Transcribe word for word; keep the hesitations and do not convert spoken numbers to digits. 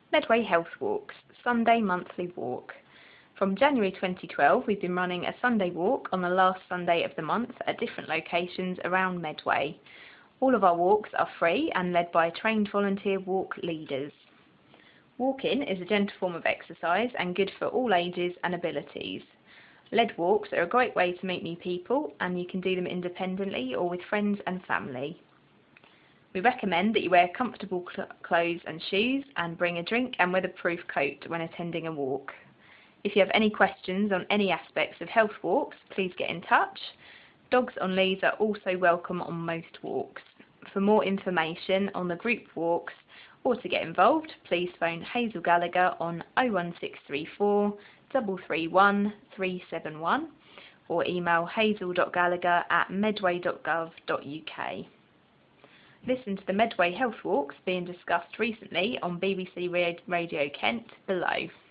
Medway Health Walks, Sunday monthly walk. From January twenty twelve, we've been running a Sunday walk on the last Sunday of the month at different locations around Medway. All of our walks are free and led by trained volunteer walk leaders. Walking is a gentle form of exercise and good for all ages and abilities. Led walks are a great way to meet new people, and you can do them independently or with friends and family. We recommend that you wear comfortable cl clothes and shoes and bring a drink and weatherproof coat when attending a walk. If you have any questions on any aspects of health walks, please get in touch. Dogs on leads are also welcome on most walks. For more information on the group walks or to get involved, please phone Hazel Gallagher on oh one six three four, three three one, three seven one or email hazel dot gallagher at medway dot gov dot U K. Listen to the Medway Health Walks being discussed recently on B B C Radio Kent below.